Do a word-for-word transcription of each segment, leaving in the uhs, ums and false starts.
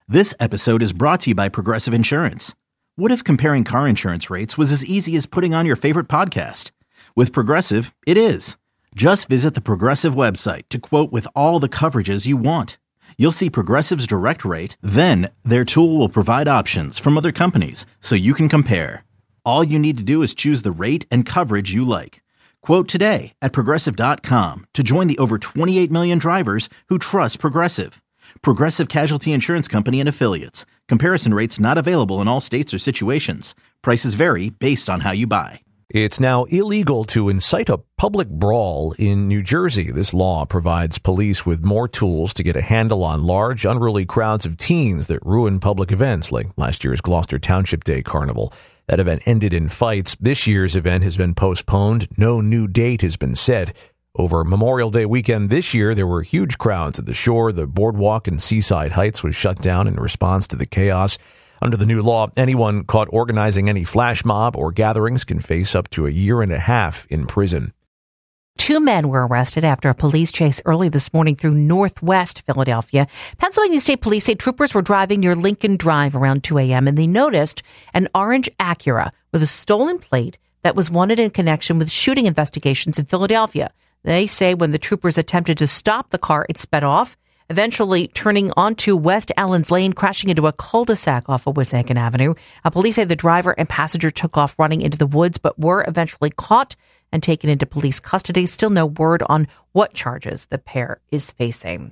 This episode is brought to you by Progressive Insurance. What if comparing car insurance rates was as easy as putting on your favorite podcast? With Progressive, it is. Just visit the Progressive website to quote with all the coverages you want. You'll see Progressive's direct rate, then their tool will provide options from other companies so you can compare. All you need to do is choose the rate and coverage you like. Quote today at progressive dot com to join the over twenty-eight million drivers who trust Progressive. Progressive Casualty Insurance Company and Affiliates. Comparison rates not available in all states or situations. Prices vary based on how you buy. It's now illegal to incite a public brawl in New Jersey. This law provides police with more tools to get a handle on large, unruly crowds of teens that ruin public events like last year's Gloucester Township Day Carnival. That event ended in fights. This year's event has been postponed. No new date has been set. Over Memorial Day weekend this year, there were huge crowds at the shore. The boardwalk in Seaside Heights was shut down in response to the chaos. Under the new law, anyone caught organizing any flash mob or gatherings can face up to a year and a half in prison. Two men were arrested after a police chase early this morning through northwest Philadelphia. Pennsylvania State Police say troopers were driving near Lincoln Drive around two a.m. and they noticed an orange Acura with a stolen plate that was wanted in connection with shooting investigations in Philadelphia. They say when the troopers attempted to stop the car, it sped off, eventually turning onto West Allen's Lane, crashing into a cul-de-sac off of Wissahickon Avenue. Uh, police say the driver and passenger took off running into the woods, but were eventually caught and taken into police custody. Still no word on what charges the pair is facing.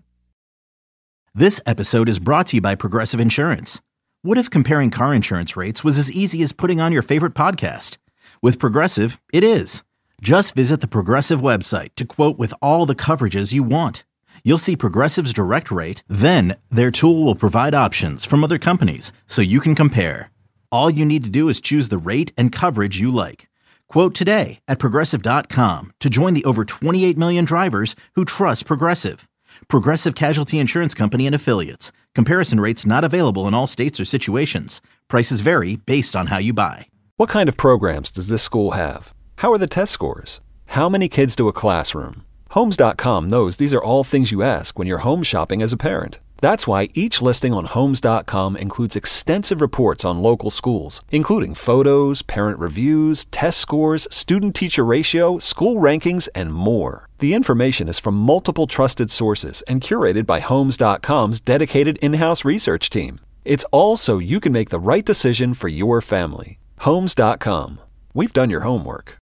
This episode is brought to you by Progressive Insurance. What if comparing car insurance rates was as easy as putting on your favorite podcast? With Progressive, it is. Just visit the Progressive website to quote with all the coverages you want. You'll see Progressive's direct rate, then their tool will provide options from other companies so you can compare. All you need to do is choose the rate and coverage you like. Quote today at progressive dot com to join the over twenty-eight million drivers who trust Progressive. Progressive Casualty Insurance Company and Affiliates. Comparison rates not available in all states or situations. Prices vary based on how you buy. What kind of programs does this school have? How are the test scores? How many kids do a classroom? Homes dot com knows these are all things you ask when you're home shopping as a parent. That's why each listing on Homes dot com includes extensive reports on local schools, including photos, parent reviews, test scores, student-teacher ratio, school rankings, and more. The information is from multiple trusted sources and curated by Homes dot com's dedicated in-house research team. It's all so you can make the right decision for your family. Homes dot com. We've done your homework.